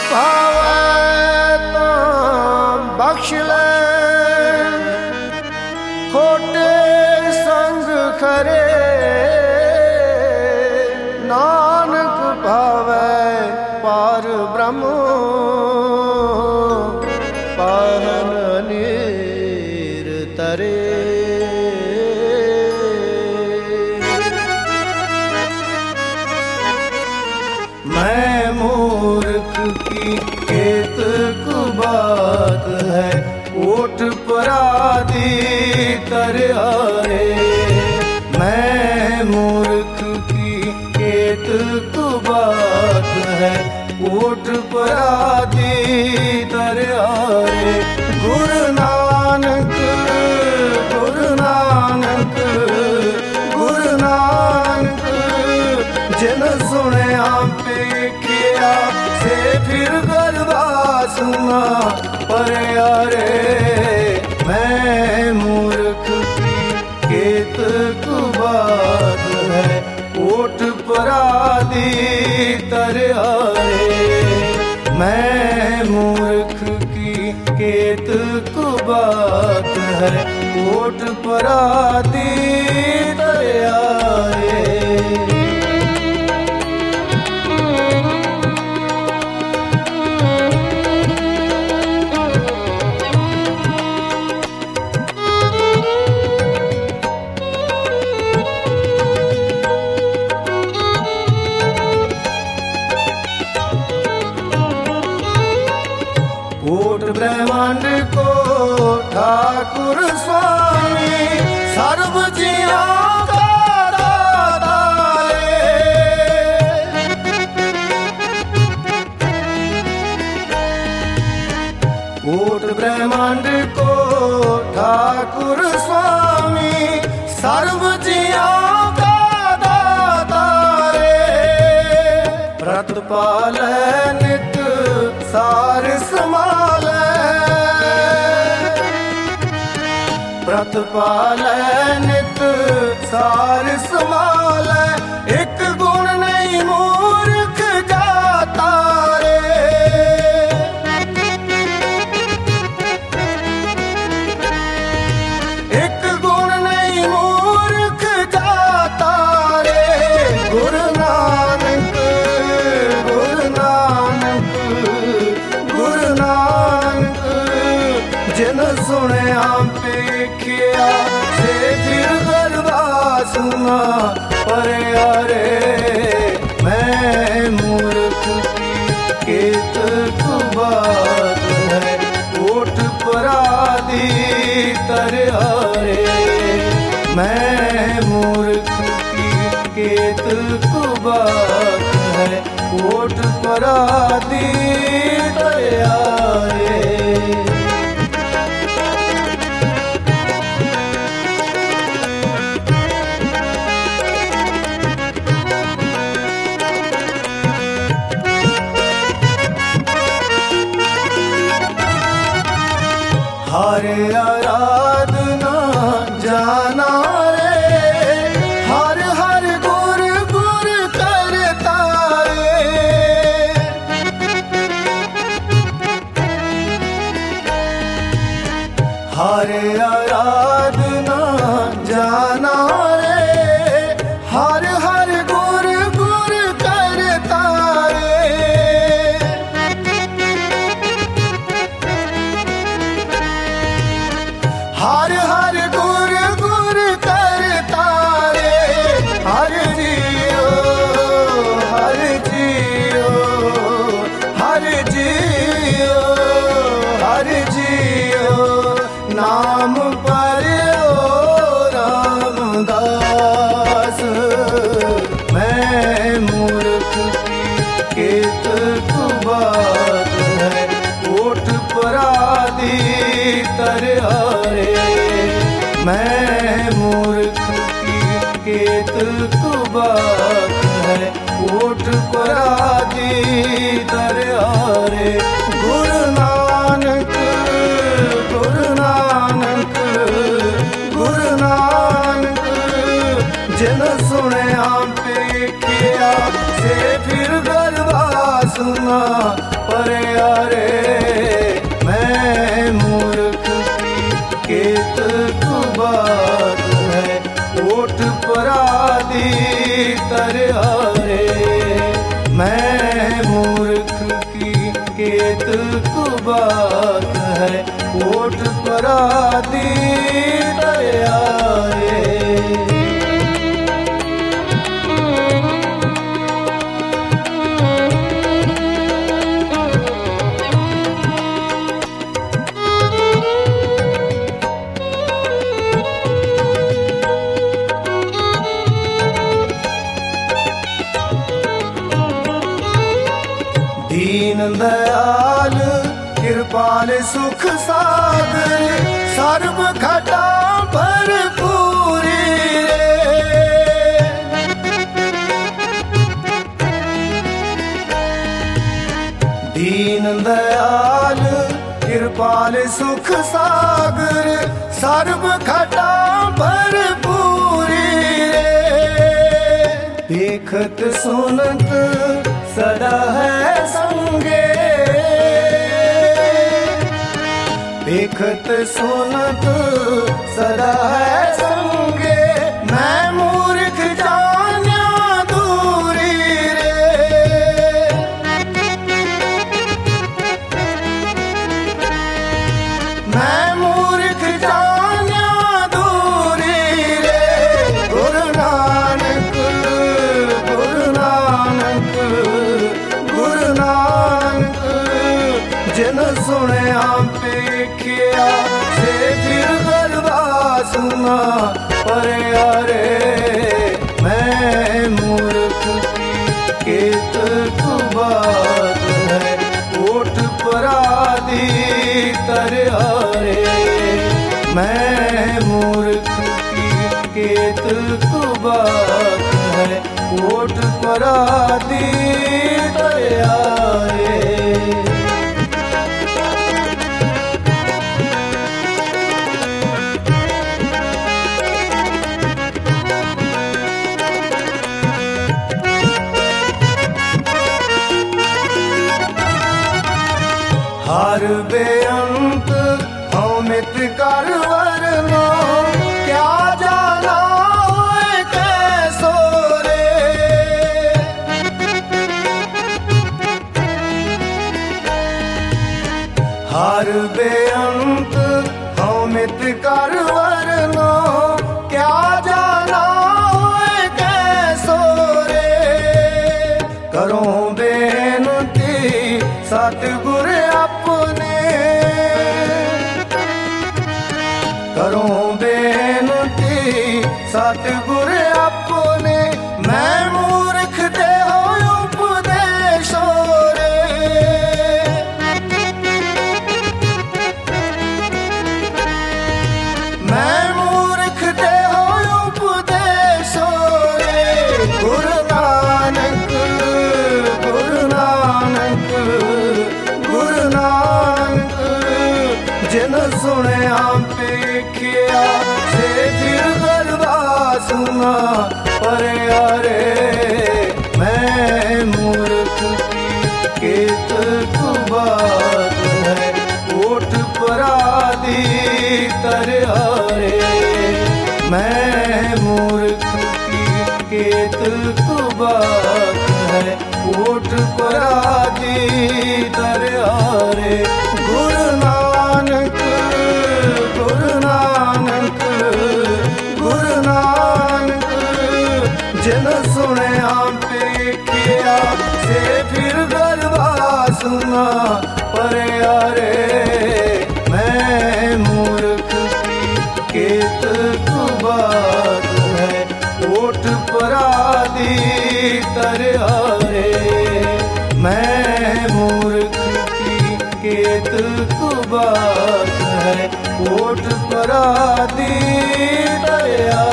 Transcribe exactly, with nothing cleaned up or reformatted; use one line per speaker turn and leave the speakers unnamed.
भावै तो बख्श ले, खोटे संग खरे नानक भावै पार ब्रह्म पाहन नीर तरे। मैं मूर्ख की केतक बात है, ओट पराधी तरहारे। मैं मूर्ख की केतक बात है, ओट पराधी तरहारे। गुरु नानक गुरु नानक गुरु नानक जिन सुनया पेखिया से फिर गरबा सुना पर यारे। मैं मूर्ख की केतक बात है, ओट पराधी तरहारे। मैं मूर्ख की केतक बात है, ओट पराधी तरहारे। कोट ब्रह्मांड को ठाकुर स्वामी सर्व जिया का दाता है। कोट ब्रह्मांड को ठाकुर स्वामी सर्व जिया का दाता है। व्रतपाल नित सार समाल, व्रतपाल नित सार समाल। एक गुण नहीं मूर्ख जाता रे। एक गुण नहीं मूर्ख जाता रे। गुरु नानक गुरु नानक गुरु नानक जिन सुनया पेखिया से फिर गरबा सुना पर यारे। मैं मूर्ख की केतक बात है, ओट पराधी तरहारे। मैं मूर्ख की केतक बात है, ओट पराधी तरहारे। हरे आराधना जाना रे, हर हर गुर गुर करता रे। हरे आराधना जाना रे, हर हर गुर गुर करता रे। हर हर गुर गुर करता रे। हर जियो हर जियो हर जियो हर जियो नाम पर ओ रामदास। मैं मूर्ख की केतक बात है, ओट पराधी तरहारे। मैं मूर्ख की केतक बात है, ओट पराधी तरहारे। गुरु नानक गुरु नानक गुरु नानक जिन सुनया पेखिया से फिर गरबा सुना पर रे मैं मूर्ख की केत तू बात है ओठ परादी तरया रे मैं मूर्ख की केत तू बात है ओठ परादी तरया रे। दीन दयाल कृपाल सुख सागर सर्व घटा भरपूरी रे दीन दयाल कृपाल सुख सागर सर्व घटा भरपूरी रे देखत सुनत सदा है संगे देखत सुनत सदा है संगे मैं मूर्ख जान्या दूरी रे मैं मूर्ख जान्या दूरी रे गुरु नानक गुरु नानक गुरु नानक जिन सुनया पेखिया से फिर गरबा सुना पर यारे मैं मूर्ख की केत तू बात है ओठ परादी तरया रे मैं मूर्ख की केत तू बात है ओठ परादी तरया रे। हर बेअंत हमित कर वरना क्या जाना होए कैसो रे हर बेअंत हमित कर वरना क्या जाना होए कैसो रे करो बेनती सतगुर अपने करो बेनती सतगुर अपने मैं मूर्ख दे हो उपदेशो रे मैं मूर्ख दे हो उपदेशो रे गुरु नानक गुरु नानक गुरु नानक जिन सुनया पेखिया से फिर गरबा सुना पर यारे मैं मूर्ख की केत तू बात है ओठ परादी तरया रे मैं मूर्ख की केत तू बात है ओठ परादी तरया रे गुरु नानक गुरु नानक गुरु नानक जिन सुनया पेखिया से फिर गरबा सुना पर यारे मैं मूर्ख की केत तू बात है ओठ परादी तरया रे मैं मूर्ख की केत तू बात है ओठ परादी तरया